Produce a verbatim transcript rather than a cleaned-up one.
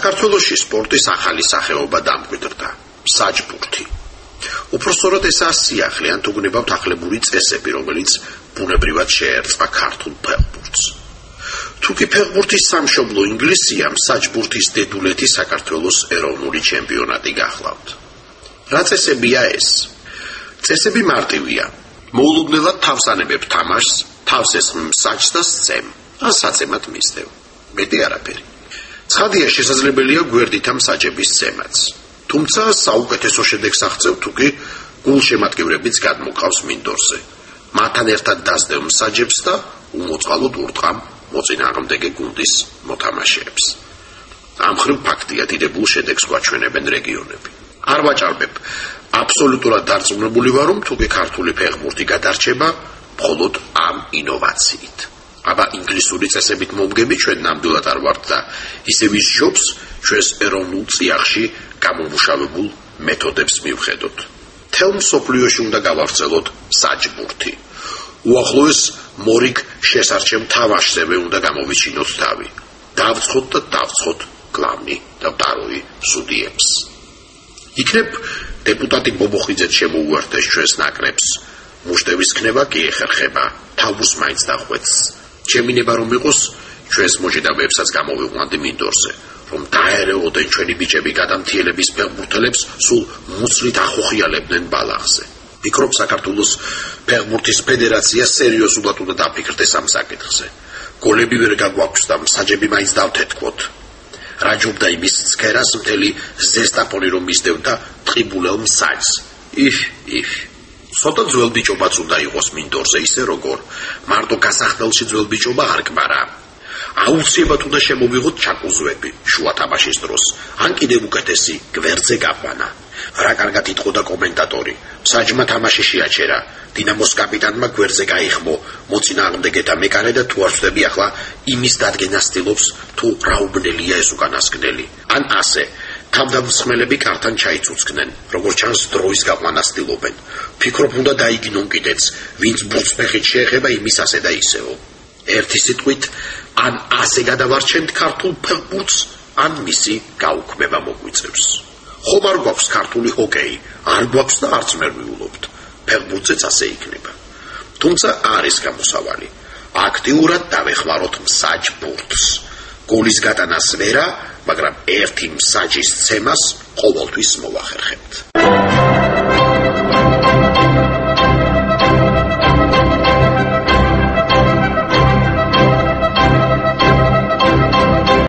საქართველოში სპორტის ახალი სახეობა დამკვიდრდა საჯბურთი. უფრო სწორად ესაა სიახლე ან თუ გნებავთ ახლებური წესები, რომელიც ბუნებრივად შეერწყა ქართულ ფეხბურთს. თუკი ფეხბურთის სამშობლო ინგლისია, საჯბურთის დედულეთი საქართველოს ეროვნული ჩემპიონატი გახლავთ. რა წესებია ეს? წესები მარტივია. მოულოდნელად თავს ანებებ თამაშს, თავს ესხმ საჯს და სცემ, ან საწემად მისდევ. მეტი არაფერი. ცხადია, შესაძლებელია გვერდით ამ საჯების სცემაც. თუმცა საუკეთესო შედეგს აღწევ თუკი გულშემატკივრებიც გადმოყავს მინდორზე. მათთან ერთად დასდევ მსაჯებს და უმოწყალოდ ურტყამ მოწინააღმდეგე გუნდის მოთამაშეებს. ამ ხრივ ფაქტია, დიდებულ შედეგს გვაჩვენებენ რეგიონები. არ ვაჭარბებ, აბსოლუტურად დარწმუნებული ვარ, რომ თუკი ქართული ფეხბურთი გადარჩება მხოლოდ ამ ინოვაციით. აბა ინგლისური წესებით მომგები ჩვენ ნამდვილად არ ვართ და ისევ ისჯობს ჩვენს ეროვნულ წიაღში გამომუშავებულ მეთოდებს მივხედოთ. თელ მსოფლიოში უნდა გავავრცელოთ საჯბურთი. უახლოეს მორიგ შესარჩევ თამაშზე უნდა გამოვიჩინოთ თავი. დავცხოთ და დავცხოთ კლავნი და ბაროი სუდიებს. იქნებ დეპუტატი ბობოხიძეც შემოუერთდეს ჩვენს ნაკრებს. მუშტების ქნება კი ეხერხება, თავურს მაინც დახვეწს. ჩემინება რომ იყოს, ჩვენს მოჭიდავეებსაც გამოვიყვანდი მინდორზე, რომ დაერეოდენ ჩვენი ბიჭები გადამთიელების ფეხბურთელებს სულ მუცლით ახოხიალებდნენ ბალახზე. ვფიქრობ, საქართველოს ფეხბურთის ფედერაცია სერიოზულად უნდა დაფიქრდეს ამ საკითხზე. გოლები ვერ გაგვაქვს და მსაჯები მაინც დავთეთქვოთ. რაჯობდა იმის ცქერას მთელი ზესტაფონი რომ მისდევ და ტყიბულელ მსაჯს. იშ, იშ. ცოტა ძველბიჭობაც უნდა იყოს მინდორზე, ისე როგორ მარტო გასახდელში ძველბიჭობა არ გმარა. აუცილებლად უნდა შემოვიღოთ ჩაკუზვები შუა თამაშის დროს, ან კიდევ უკეთესი გვერდზე გაყვანა. რა კარგად იტყოდა კომენტატორი, საჯმა თამაში შეაჩერა, დინამოს კაპიტანმა გვერდზე გაიხმო, მოწინააღმდეგეთა მეკარე და თუ არ ვწდები ახლა იმის დადგენას ცდილობს, თუ რა უბნელია ეს უკანასკნელი. ან ასე თავდამსხმელები კართან ჩაიცუცქნენ, როგორც ჩანს დროის გაყვანას ცდილობენ. ფიქრობ უნდა დაიგინონ კიდეც, ვინც ბურთფეხით შეეხება იმის ასე და ისეო. ერთი სიტყვით, ან ასე გადავარჩენთ ქართულ ფეხბურთს, ან მისი გაუქმება მოგვიწევს. ხომ არ გვაქვს ქართული ჰოკეი, არ გვაქვს და არც ვერ ვიულობთ. ფეხბურთზეც ასე იქნება. თუმცა არის გამოსავალი. აქტიურად დავეხმაროთ საჯბურთს. გოლის გატანას ვერა, მაგრამ ერთი მსაჯის ცემას ყოველთვის მოვახერხებთ.